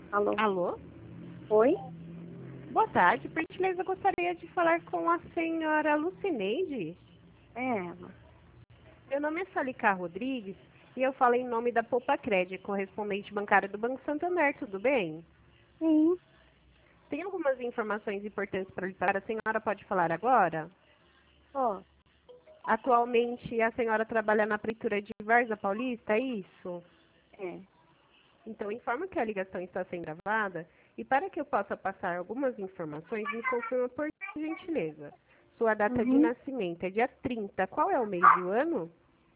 Alô? Alô? Oi? Boa tarde. Por gentileza, eu gostaria de falar com a senhora Lucineide. É ela. Meu nome é Salica Rodrigues e eu falo em nome da Poupa Crédito, correspondente bancário do Banco Santander. Tudo bem? Sim. Tem algumas informações importantes para lhe falar. A senhora pode falar agora? Ó, Atualmente, a senhora trabalha na Prefeitura de Varza Paulista, é isso? é. Então, informa que a ligação está sendo gravada e para que eu possa passar algumas informações, me confirma por gentileza. Sua data de Uhum. nascimento é dia 30. Qual é o mês do ano?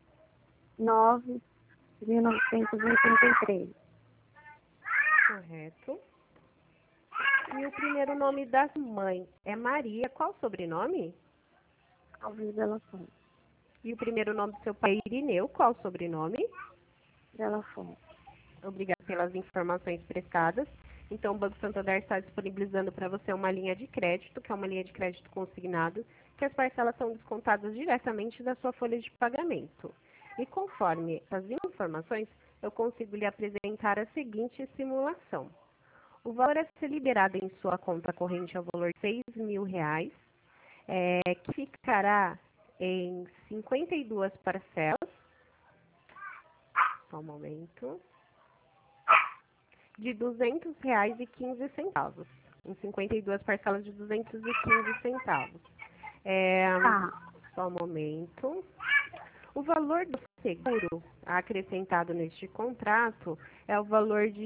9.1983. Correto. E o primeiro nome da mãe é Maria. Qual o sobrenome? Alves Bela Fonte. E o primeiro nome do seu pai é Irineu. Qual o sobrenome? Bela Fonte. Obrigada pelas informações prestadas. Então, o Banco Santander está disponibilizando para você uma linha de crédito, que é uma linha de crédito consignado, que as parcelas são descontadas diretamente da sua folha de pagamento. E conforme as informações, eu consigo lhe apresentar a seguinte simulação. O valor a ser liberado em sua conta corrente é o valor de R$ 6.000, que ficará em 52 parcelas. Só um momento. De R$ 200,15, em 52 parcelas de 215 centavos. Tá. Só um momento. O valor do seguro acrescentado neste contrato é o valor de R$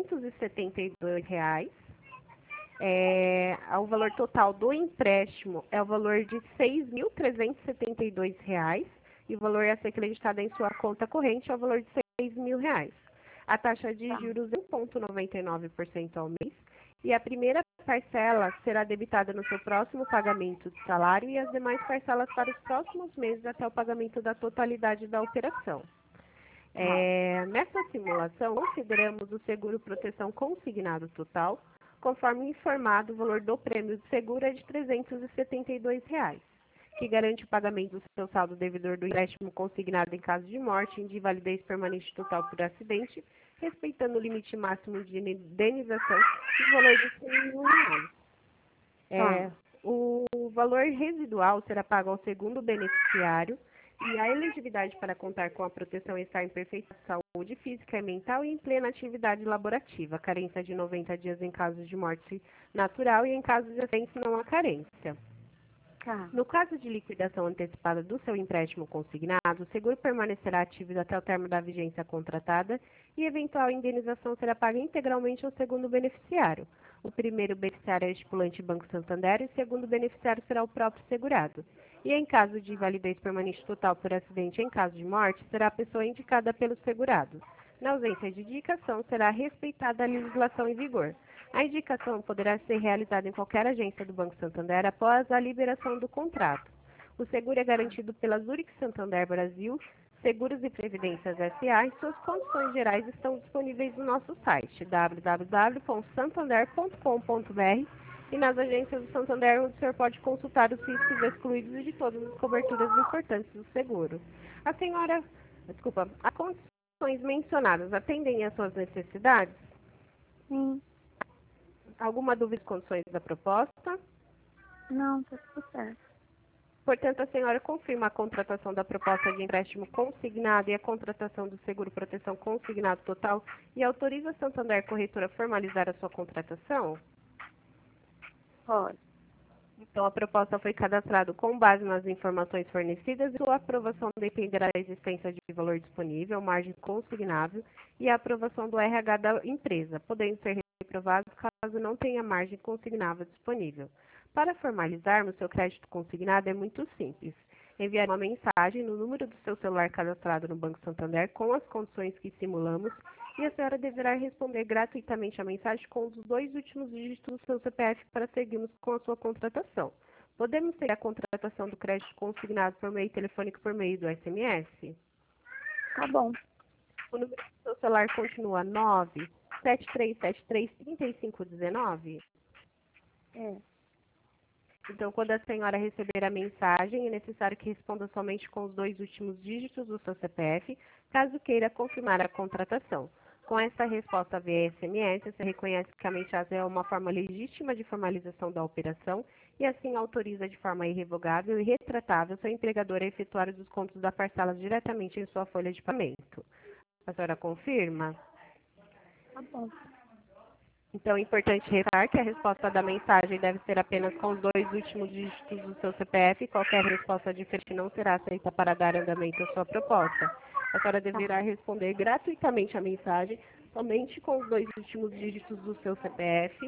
372. O valor total do empréstimo é o valor de R$ 6.372 e o valor a ser acreditado em sua conta corrente é o valor de R$ 6.000. A taxa de Tá. juros é 1,99% ao mês e a primeira parcela será debitada no seu próximo pagamento de salário e as demais parcelas para os próximos meses até o pagamento da totalidade da operação. Tá. Nessa simulação, consideramos o seguro proteção consignado total, conforme informado, o valor do prêmio de seguro é de R$ 372, que garante o pagamento do seu saldo devedor do empréstimo consignado em caso de morte e de invalidez permanente total por acidente, respeitando o limite máximo de indenização do valor de R$ 100.000. Tá. O valor residual será pago ao segundo beneficiário e a elegibilidade para contar com a proteção está em perfeita saúde física e mental e em plena atividade laborativa. Carência de 90 dias em caso de morte natural e em caso de acidente não há carência. Tá. No caso de liquidação antecipada do seu empréstimo consignado, o seguro permanecerá ativo até o término da vigência contratada e eventual indenização será paga integralmente ao segundo beneficiário. O primeiro beneficiário é o estipulante Banco Santander e o segundo beneficiário será o próprio segurado. E em caso de invalidez permanente total por acidente em caso de morte, será a pessoa indicada pelo segurado. Na ausência de indicação, será respeitada a legislação em vigor. A indicação poderá ser realizada em qualquer agência do Banco Santander após a liberação do contrato. O seguro é garantido pela Zurich Santander Brasil, Seguros e Previdências S.A. e suas condições gerais estão disponíveis no nosso site www.santander.com.br e nas agências do Santander, onde o senhor pode consultar os riscos excluídos e de todas as coberturas importantes do seguro. As condições mencionadas atendem às suas necessidades? Sim. Alguma dúvida com condições da proposta? Não, tá tudo certo. Portanto, a senhora confirma a contratação da proposta de empréstimo consignado e a contratação do seguro proteção consignado total e autoriza a Santander Corretora a formalizar a sua contratação? Pode. Então, a proposta foi cadastrada com base nas informações fornecidas e sua aprovação dependerá da existência de valor disponível, margem consignável e a aprovação do RH da empresa, podendo ser reprovado caso não tenha margem consignável disponível. Para formalizarmos seu crédito consignado é muito simples. Enviar uma mensagem no número do seu celular cadastrado no Banco Santander com as condições que simulamos e a senhora deverá responder gratuitamente a mensagem com os 2 últimos dígitos do seu CPF para seguirmos com a sua contratação. Podemos ter a contratação do crédito consignado por meio telefônico por meio do SMS? Tá bom. O número do seu celular continua 973733519? É. Então, quando a senhora receber a mensagem, é necessário que responda somente com os 2 últimos dígitos do seu CPF, caso queira confirmar a contratação. Com essa resposta via SMS, você reconhece que a mensagem é uma forma legítima de formalização da operação e assim autoriza de forma irrevogável e retratável seu empregador a efetuar os descontos da parcela diretamente em sua folha de pagamento. A senhora confirma? Tá bom. Então, é importante ressaltar que a resposta da mensagem deve ser apenas com os 2 últimos dígitos do seu CPF e qualquer resposta diferente não será aceita para dar andamento à sua proposta. A senhora deverá responder gratuitamente a mensagem somente com os 2 últimos dígitos do seu CPF.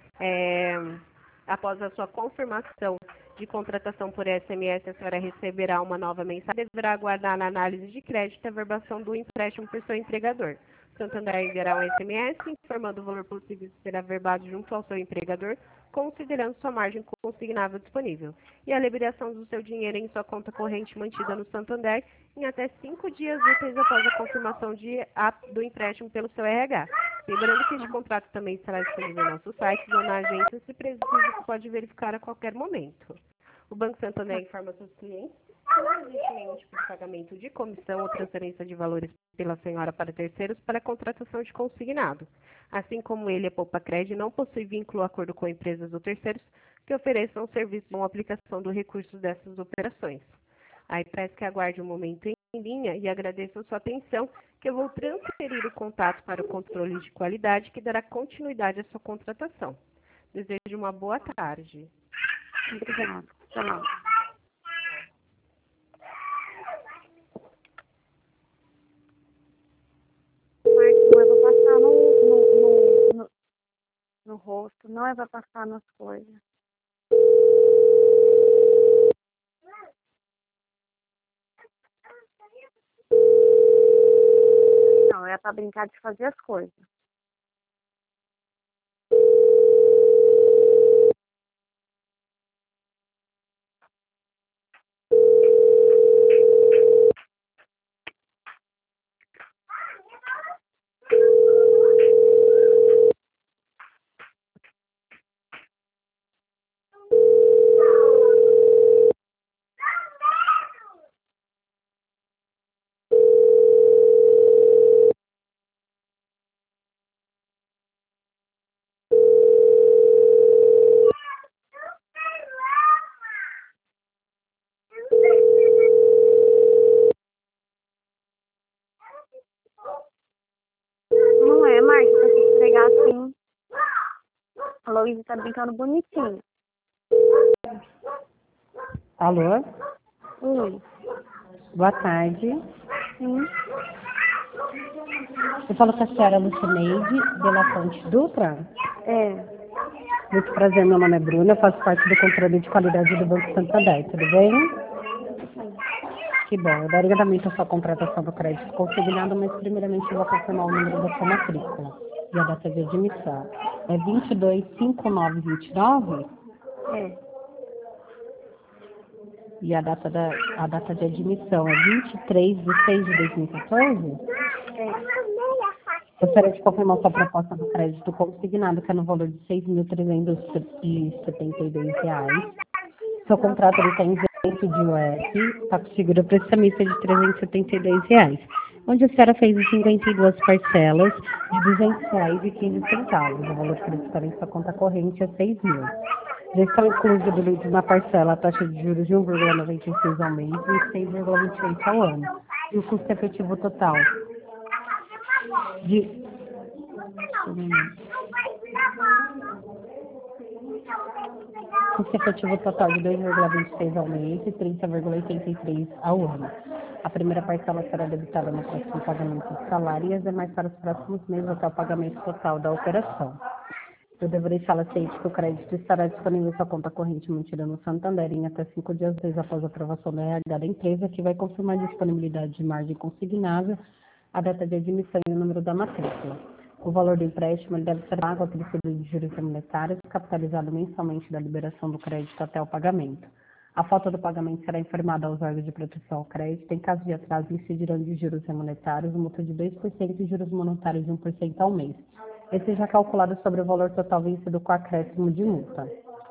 Após a sua confirmação de contratação por SMS, a senhora receberá uma nova mensagem e deverá aguardar na análise de crédito a verbação do empréstimo por seu empregador. Santander enviará um SMS informando o valor possível de ser averbado junto ao seu empregador, considerando sua margem consignável disponível, e a liberação do seu dinheiro em sua conta corrente mantida no Santander em até 5 dias úteis após a confirmação do empréstimo pelo seu RH. Lembrando que este contrato também estará disponível em nosso site ou na agência, se preciso, você pode verificar a qualquer momento. O Banco Santander informa seus clientes que não existe nenhum tipo de pagamento de comissão ou transferência de valores pela senhora para terceiros para a contratação de consignado. Assim como ele, a Poupa Cred, não possui vínculo ou acordo com empresas ou terceiros que ofereçam serviço ou aplicação do recurso dessas operações. Aí peço que aguarde um momento em linha e agradeço a sua atenção, que eu vou transferir o contato para o controle de qualidade que dará continuidade à sua contratação. Desejo uma boa tarde. Obrigada. Tchau. Marcos, não é pra passar no rosto, não é pra passar nas coisas. Não, é pra brincar de fazer as coisas. Não é, Marcos, pra se esfregar assim. A Luísa tá brincando bonitinho. Alô? Oi. Boa tarde. Sim. Eu falo com a senhora Lucineide de La Fonte Dutra. É. Muito prazer, meu nome é Bruna, eu faço parte do controle de qualidade do Banco Santander, tudo bem? Que bom, eu darei andamento à sua contratação do crédito consignado, mas primeiramente eu vou confirmar o número da sua matrícula e a data de admissão. É 225929 É. e a data de admissão é 23/6/2014. É. Gostaria de confirmar sua proposta do crédito consignado, que é no valor de R$ 6.372. Seu contrato ele tem isento de UF, está com seguro prestamista de R$ 372, onde a senhora fez em 52 parcelas de R$ 200,15. O valor creditário em sua conta corrente é R$ 6.000. Já estão inclusos diluídos na parcela a taxa de juros de 1,96 ao mês e 6,28 ao ano. E o custo efetivo total de custo efetivo total de 2,26 ao mês e 30,83 ao ano. A primeira parcela será debitada no próximo pagamento do salário e as demais para os próximos meses até o pagamento total da operação. Eu devo deixá-la ciente que o crédito estará disponível em sua conta corrente mantida no Santander em até 5 dias após a aprovação da RH da empresa, que vai confirmar a disponibilidade de margem consignável, a data de admissão e o número da matrícula. O valor do empréstimo ele deve ser pago ao período de juros monetários, capitalizado mensalmente da liberação do crédito até o pagamento. A falta do pagamento será informada aos órgãos de proteção ao crédito. Em caso de atraso, incidirão de juros remuneratários, multa de 2% e juros monetários de 1% ao mês. Esse já calculado sobre o valor total vencido com acréscimo de multa.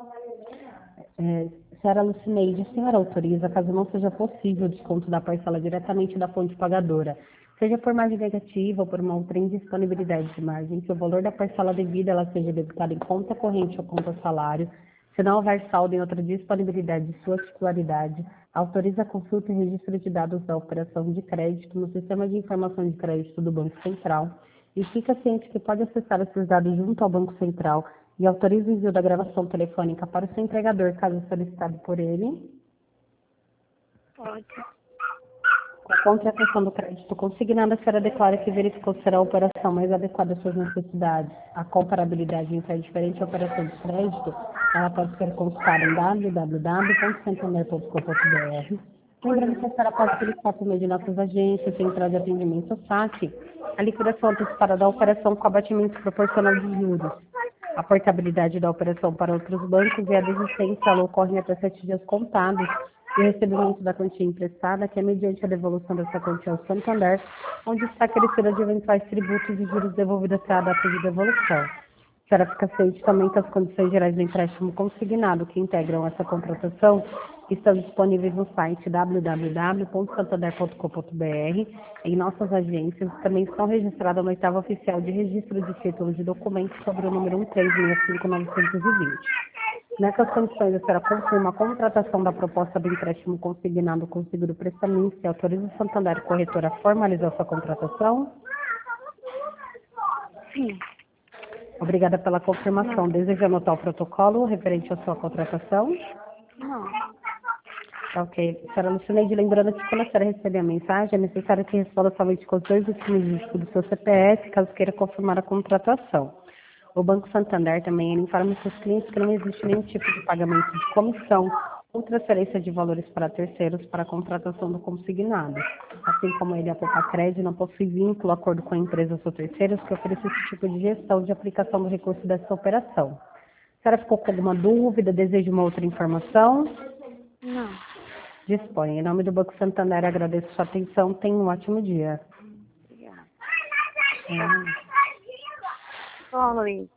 Senhora Lucineide, a senhora autoriza, caso não seja possível o desconto da parcela diretamente da fonte pagadora, seja por margem negativa ou por uma outra indisponibilidade de margem, que o valor da parcela devida ela seja debitada em conta corrente ou conta salário, se não houver saldo em outra disponibilidade de sua titularidade, autoriza a consulta e registro de dados da operação de crédito no Sistema de Informação de Crédito do Banco Central e fica ciente que pode acessar esses dados junto ao Banco Central e autoriza o envio da gravação telefônica para o seu entregador, caso solicitado por ele. Pode. Com a contratação do crédito consignado, a senhora declara que verificou se será a operação mais adequada às suas necessidades. A comparabilidade entre a diferente operação de crédito, ela pode ser consultada em www.santander.com.br. Lembrando que a senhora pode solicitar por meio de nossas agências, central de atendimento SAC, a liquidação antecipada da operação com abatimento proporcional de juros. A portabilidade da operação para outros bancos e a desistência ela ocorre até 7 dias contados e o recebimento da quantia emprestada, que é mediante a devolução dessa quantia ao Santander, onde está acrescida de eventuais tributos e juros devolvidos até a data de devolução. A senhora fica ciente também que as condições gerais do empréstimo consignado que integram essa contratação estão disponíveis no site www.santander.com.br. Em nossas agências também estão registradas na oitava oficial de registro de títulos de documentos sobre o número 1365920. Nessas condições, a senhora confirma a contratação da proposta do empréstimo consignado com seguro prestamista e autoriza o Santander Corretora a formalizar sua contratação? Sim. Obrigada pela confirmação. Deseja anotar o protocolo referente à sua contratação? Não. Ok. Senhora Lucineide, lembrando que quando a senhora receber a mensagem, é necessário que responda somente com os 2 últimos dígitos do seu CPF, caso queira confirmar a contratação. O Banco Santander também ele informa os seus clientes que não existe nenhum tipo de pagamento de comissão ou transferência de valores para terceiros para a contratação do consignado. Assim como ele, a Popacred, não possui vínculo, acordo com empresas ou terceiros que ofereçam esse tipo de gestão de aplicação do recurso dessa operação. A senhora ficou com alguma dúvida? Deseja uma outra informação? Não. Disponha. Em nome do Banco Santander, agradeço sua atenção. Tenha um ótimo dia. Obrigada. É. Ó, Luiz.